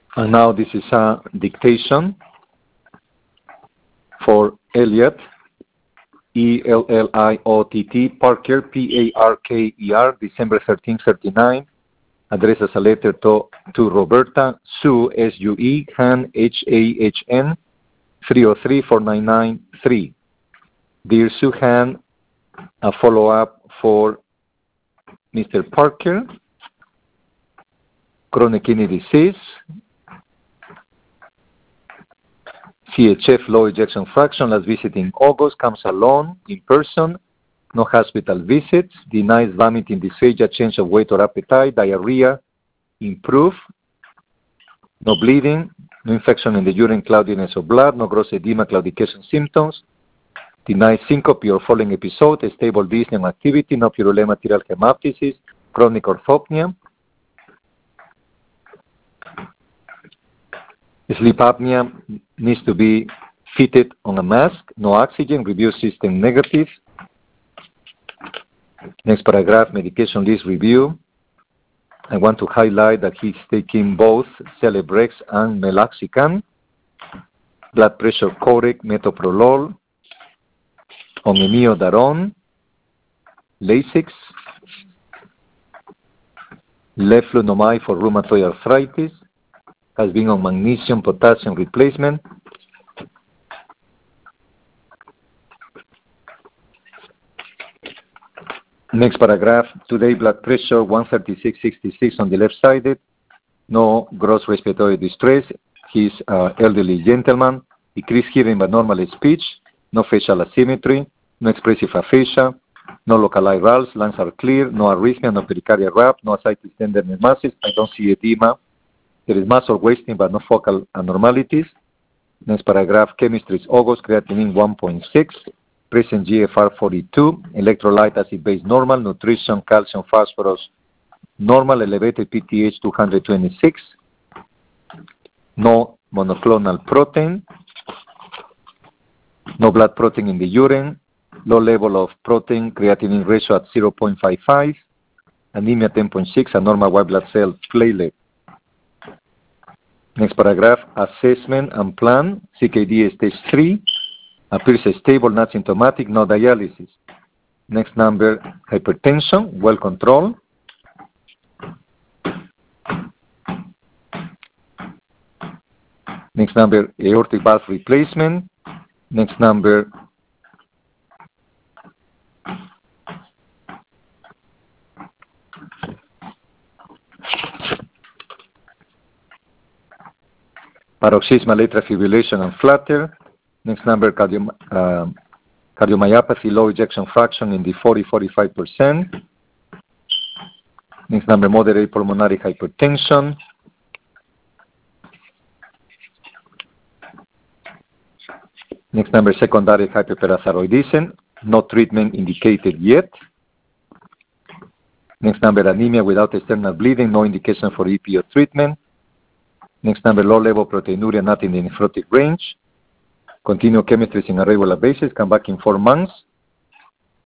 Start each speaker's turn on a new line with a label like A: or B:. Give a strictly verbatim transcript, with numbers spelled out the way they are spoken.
A: And now this is a dictation for Elliot, E L L I O T T, Parker, P A R K E R, December thirteenth, thirty-nine. Address as a letter to, to Roberta, Sue, S U E, Han, H A H N, three oh three, four nine nine three. Dear Sue Han, a follow-up for Mister Parker, chronic kidney disease, C H F low ejection fraction, last visit in August, comes alone, in person, no hospital visits, denies vomiting, dysphagia, change of weight or appetite, diarrhea, improve, no bleeding, no infection in the urine, cloudiness of blood, no gross edema, claudication symptoms, denies syncope or falling episode, stable dyspnea and activity, no purulema material hemoptysis, chronic orthopnea, sleep apnea, needs to be fitted on a mask, no oxygen, review system negative. Next paragraph, medication list review. I want to highlight that he's taking both Celebrex and Meloxicam, blood pressure correct, metoprolol, Onamiodarone, Lasix, Leflunomide for rheumatoid arthritis, has been on magnesium potassium replacement. Next paragraph, today blood pressure one thirty-six sixty-six on the left sided, no gross respiratory distress. He's an elderly gentleman, decreased hearing but normal speech, no facial asymmetry, no expressive aphasia, no localized valves, lungs are clear, no arrhythmia, no pericardial rap, no ascites tenderness masses. I don't see edema. There is muscle wasting but no focal abnormalities. Next paragraph, chemistry is August, creatinine one point six, present G F R forty-two, electrolyte acid base normal, nutrition, calcium, phosphorus normal, elevated P T H two hundred twenty-six, no monoclonal protein, no blood protein in the urine, low level of protein, creatinine ratio at zero point five five, anemia ten point six, and normal white blood cell platelet. Next paragraph, assessment and plan, C K D stage three, appears stable, not symptomatic, no dialysis. Next number, hypertension, well controlled. Next number, aortic valve replacement. Next number, paroxysmal atrial fibrillation and flutter. Next number, cardio, uh, cardiomyopathy, low ejection fraction in the forty to forty-five percent. Next number, moderate pulmonary hypertension. Next number, secondary hyperparathyroidism, no treatment indicated yet. Next number, anemia without external bleeding, no indication for E P O treatment. Next number, low level proteinuria, not in the nephrotic range. Continue chemistry in a regular basis, come back in four months.